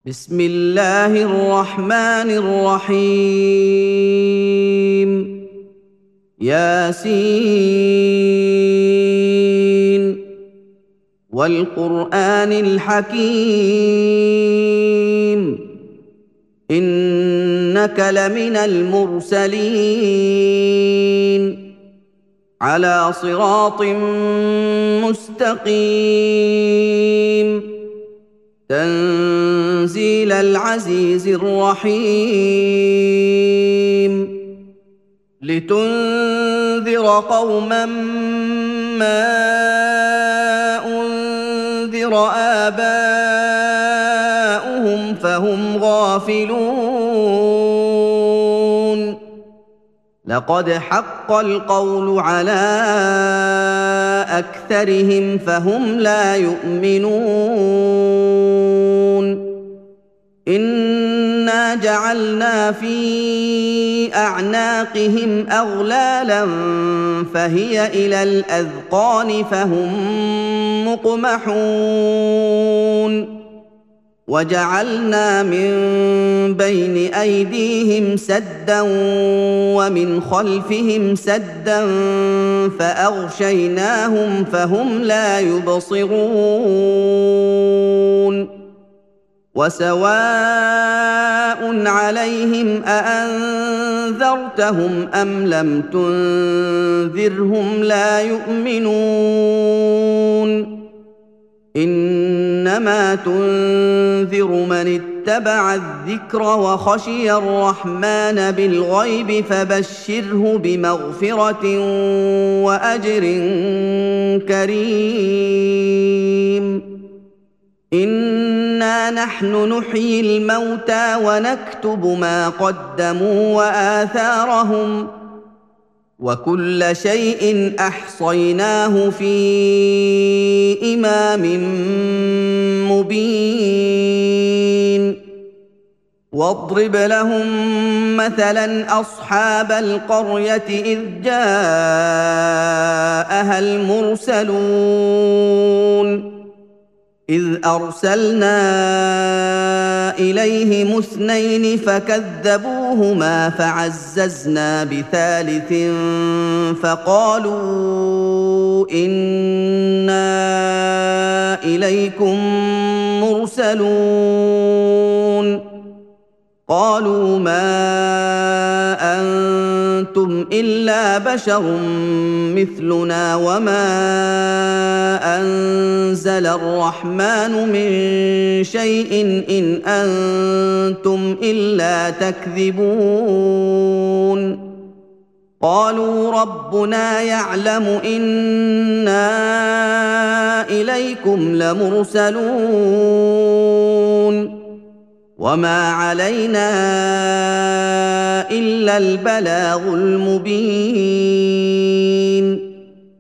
بسم الله الرحمن الرحيم. ياسين والقرآن الحكيم إنك لمن المرسلين على صراط مستقيم تنزيل العزيز الرحيم لتنذر قوما ما أنذر آباؤهم فهم غافلون لقد حق القول على أكثرهم فهم لا يؤمنون إنا جعلنا في أعناقهم أغلالا فهي إلى الأذقان فهم مقمحون وجعلنا من بين أيديهم سدا ومن خلفهم سدا فأغشيناهم فهم لا يبصرون وسواء عليهم أأنذرتهم أم لم تنذرهم لا يؤمنون إنما تنذر من اتبع الذكر وخشي الرحمن بالغيب فبشره بمغفرة وأجر كريم إنا نحن نحيي الموتى ونكتب ما قدموا وآثارهم وكل شيء أحصيناه في إمام مبين واضرب لهم مثلا أصحاب القرية إذ جاءها المرسلون إذ أرسلنا إليهم اثنين فكذبوهما فعززنا بثالث فقالوا إنا إليكم مرسلون قالوا ما أنتم إلا بشر مثلنا وما أنزل الرحمن من شيء إن أنتم إلا تكذبون قالوا ربنا يعلم إنا إليكم لمرسلون وما علينا إلا البلاغ المبين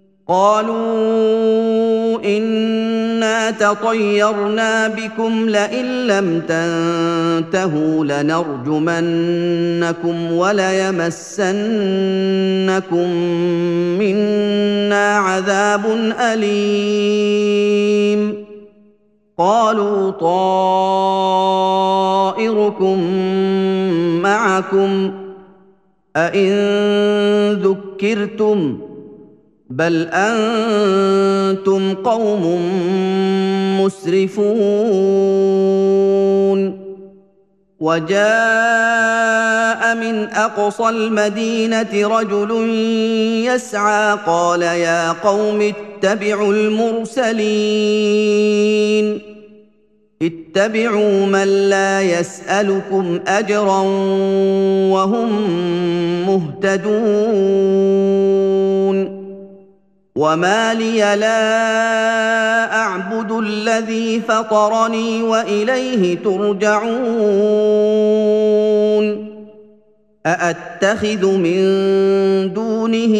قالوا إنا تطيرنا بكم لئن لم تنتهوا لنرجمنكم وليمسنكم منا عذاب أليم قالوا طائركم معكم أئن ذكرتم بل أنتم قوم مسرفون وجاء من أقصى المدينة رجل يسعى قال يا قوم اتبعوا المرسلين اتبعوا من لا يسألكم أجرا وهم مهتدون وما لي لا أعبد الذي فطرني وإليه ترجعون أأتخذ من دونه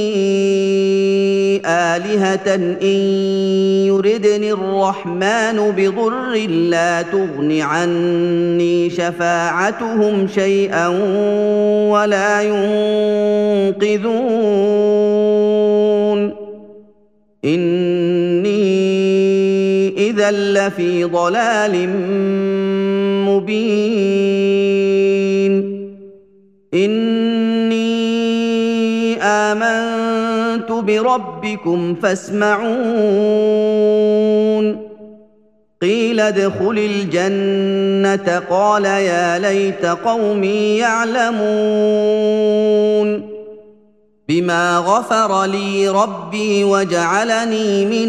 آلهة إن يردني الرحمن بضر لا تغن عني شفاعتهم شيئا ولا ينقذون إني إذا لفي ضلال مبين إني آمنت بربكم فاسمعون قيل ادخل الجنة قال يا ليت قومي يعلمون بما غفر لي ربي وجعلني من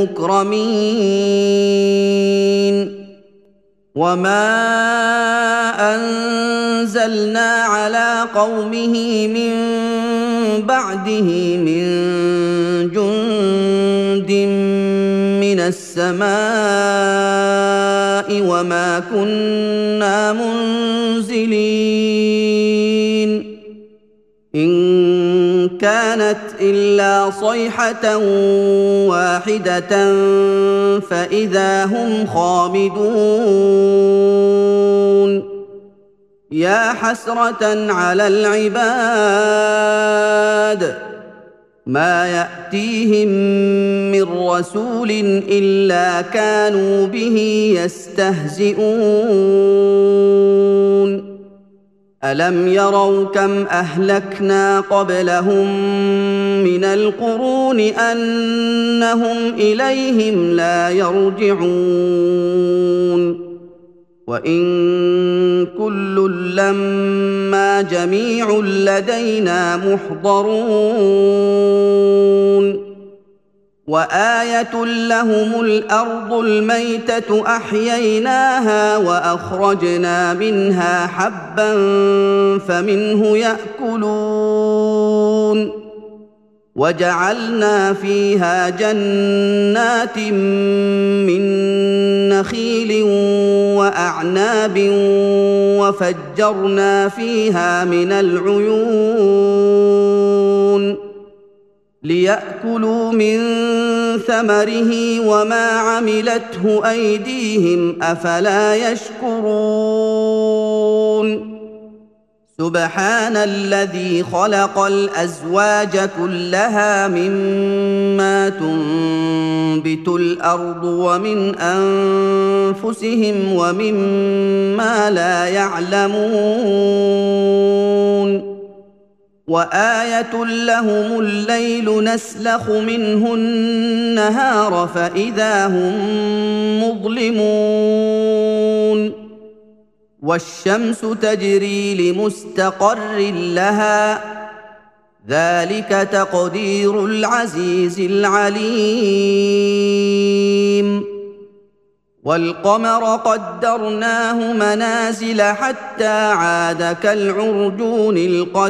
المكرمين وما أنزلنا على قومه من بعده من جند من السماء وما كنا منزلين إن كانت إلا صيحة واحدة فإذا هم خامدون يا حسرة على العباد ما يأتيهم من رسول إلا كانوا به يستهزئون ألم يروا كم أهلكنا قبلهم من القرون أنهم إليهم لا يرجعون وإن كل لما جميع لدينا محضرون وآية لهم الأرض الميتة أحييناها وأخرجنا منها حبا فمنه يأكلون وجعلنا فيها جنات من نخيل وأعناب وفجرنا فيها من العيون ليأكلوا من ثمره وما عملته أيديهم أفلا يشكرون سبحان الذي خلق الأزواج كلها مما تنبت الأرض ومن أنفسهم ومما لا يعلمون وآية لهم الليل نسلخ منه النهار فإذا هم مظلمون والشمس تجري لمستقر لها ذلك تقدير العزيز العليم والقمر قدرناه منازل حتى عاد كالعرجون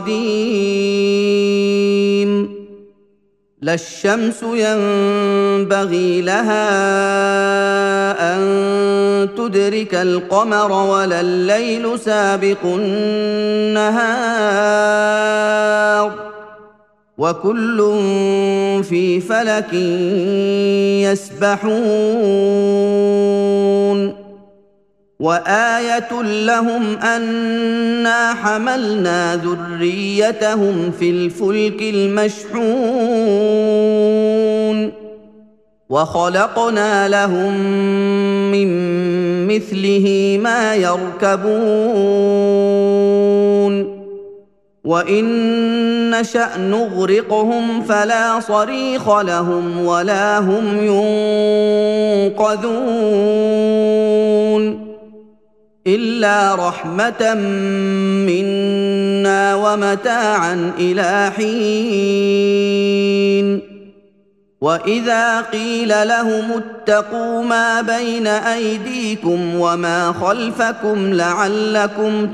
القديم لا الشمس ينبغي لها أن تدرك القمر ولا الليل سابق النهار وكل في فلك يسبحون وآية لهم أنا حملنا ذريتهم في الفلك المشحون وخلقنا لهم من مثله ما يركبون وإن نشأ نغرقهم فلا صريخ لهم ولا هم ينقذون إلا رحمة منا ومتاعا إلى حين وإذا قيل لهم اتقوا ما بين أيديكم وما خلفكم لعلكم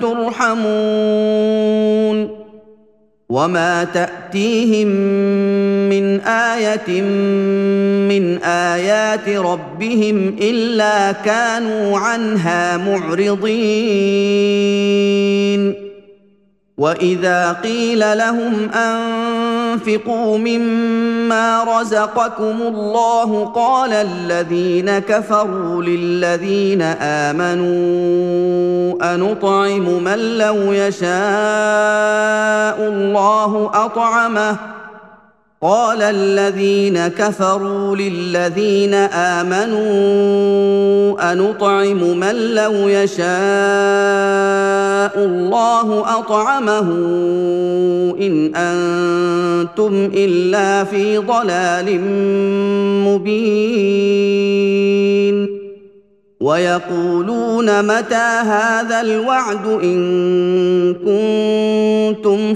ترحمون وما تأتيهم من آية من آيات ربهم إلا كانوا عنها معرضين وإذا قيل لهم أنفقوا مما رزقكم الله قال الذين كفروا للذين آمنوا أنطعم من لو يشاء الله أطعمه قال الذين كفروا للذين آمنوا أنطعم من لو يشاء الله أطعمه إن أنتم إلا في ضلال مبين ويقولون متى هذا الوعد إن كنتم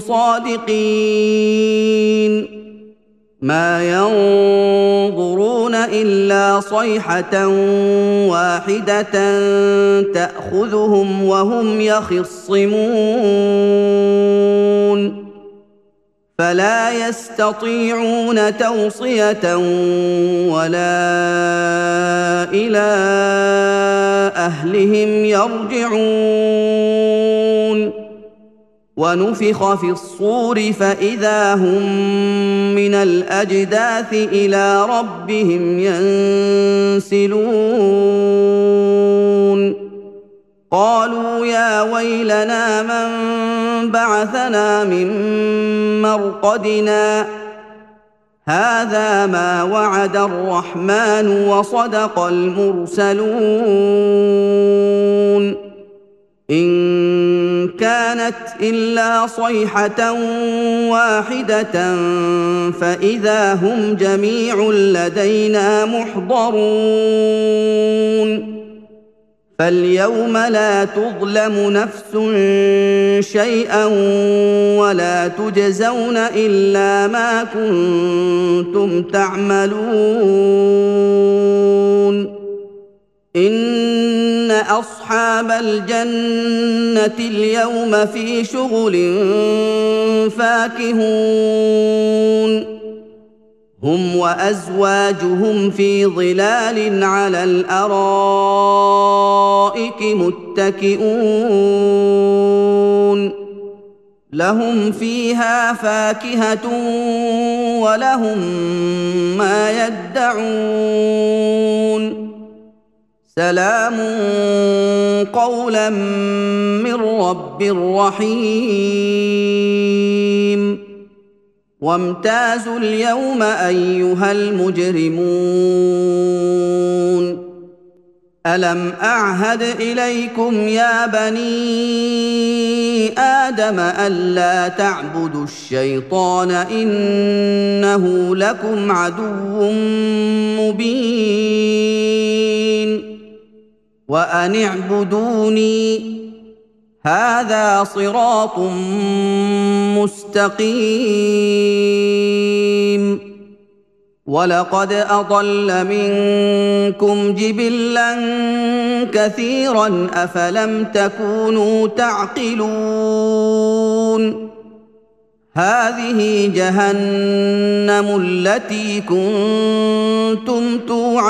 صادقين ما ينظرون إلا صيحة واحدة تأخذهم وهم يخصمون فلا يستطيعون توصية ولا إلى أهلهم يرجعون ونفخ في الصور فإذا هم من الأجداث إلى ربهم ينسلون قالوا يا ويلنا من بعثنا من مرقدنا هذا ما وعد الرحمن وصدق المرسلون إن كانت إلا صيحة واحدة فإذا هم جميع لدينا محضرون فاليوم لا تظلم نفس شيئا ولا تجزون إلا ما كنتم تعملون إن أصحاب الجنة اليوم في شغل فاكهون هم وأزواجهم في ظلال على الأرائك متكئون لهم فيها فاكهة ولهم ما يدعون سلام قولا من رب رحيم وامتازوا اليوم أيها المجرمون ألم أعهد إليكم يا بني آدم ألا تعبدوا الشيطان إنه لكم عدو مبين وأن اعبدوني هذا صراط مستقيم ولقد أضل منكم جبلا كثيرا أفلم تكونوا تعقلون هذه جهنم التي كنتم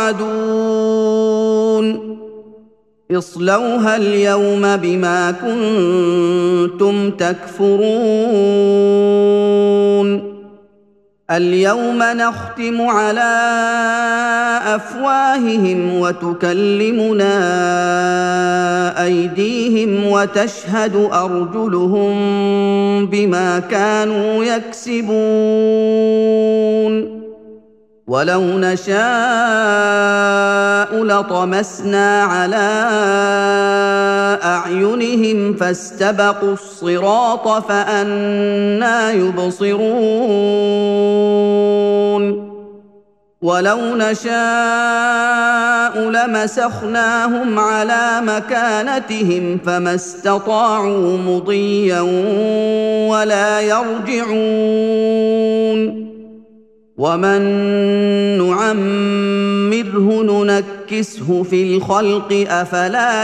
توعدون اصلوها اليوم بما كنتم تكفرون اليوم نختم على أفواههم وتكلمنا أيديهم وتشهد أرجلهم بما كانوا يكسبون ولو نشاء لطمسنا على أعينهم فاستبقوا الصراط فأنى يبصرون ولو نشاء لمسخناهم على مكانتهم فما استطاعوا مضيا ولا يرجعون ومن نعمره ننكسه في الخلق أفلا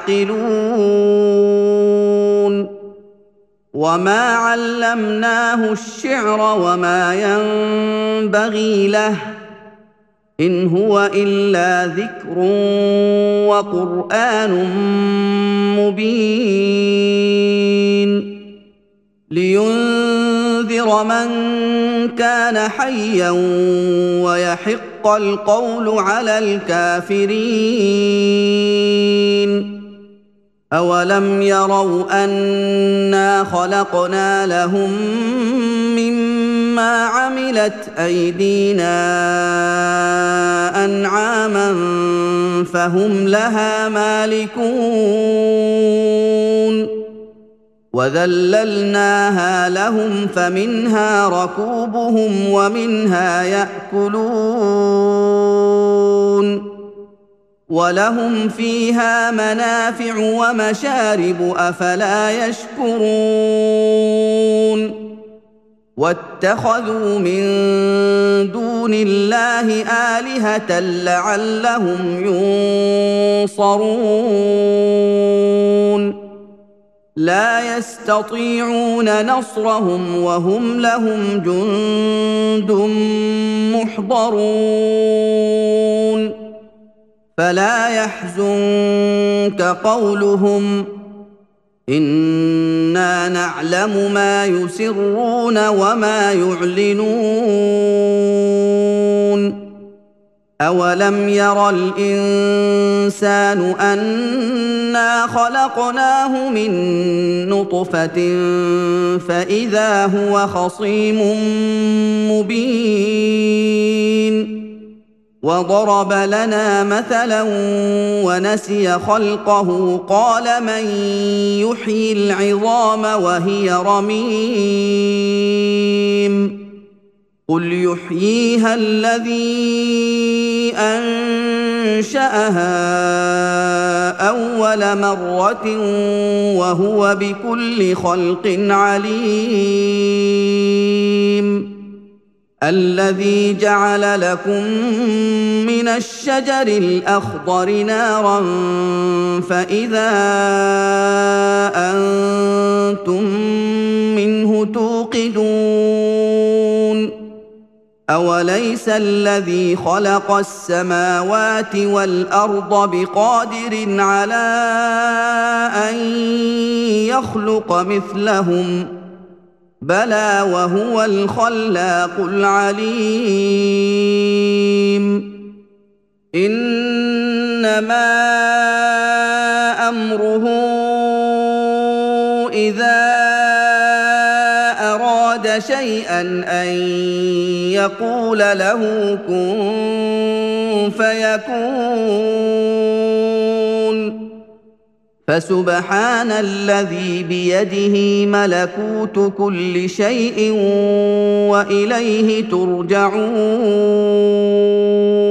يعقلون وما علمناه الشعر وما ينبغي له إن هو إلا ذكر وقرآن مبين لينذر من كان حيا ويحق القول على الكافرين أولم يروا أنا خلقنا لهم مما ما عملت أيدينا أنعاما فهم لها مالكون وذللناها لهم فمنها ركوبهم ومنها يأكلون ولهم فيها منافع ومشارب أفلا يشكرون واتخذوا من دون الله آلهة لعلهم ينصرون لا يستطيعون نصرهم وهم لهم جند محضرون فلا يحزنك قولهم إنا نعلم ما يسرون وما يعلنون أولم ير الإنسان أنا خلقناه من نطفة فإذا هو خصيم مبين وضرب لنا مثلا ونسي خلقه قال من يحيي العظام وهي رميم قل يحييها الذي أنشأها أول مرة وهو بكل خلق عليم الذي جعل لكم من الشجر الأخضر نارا فإذا أنتم منه توقدون أوليس الذي خلق السماوات والأرض بقادر على أن يخلق مثلهم بلى وهو الخلاق العليم إنما أمره إذا أراد شيئا أن يقول له كن فيكون فسبحان الذي بيده ملكوت كل شيء وإليه ترجعون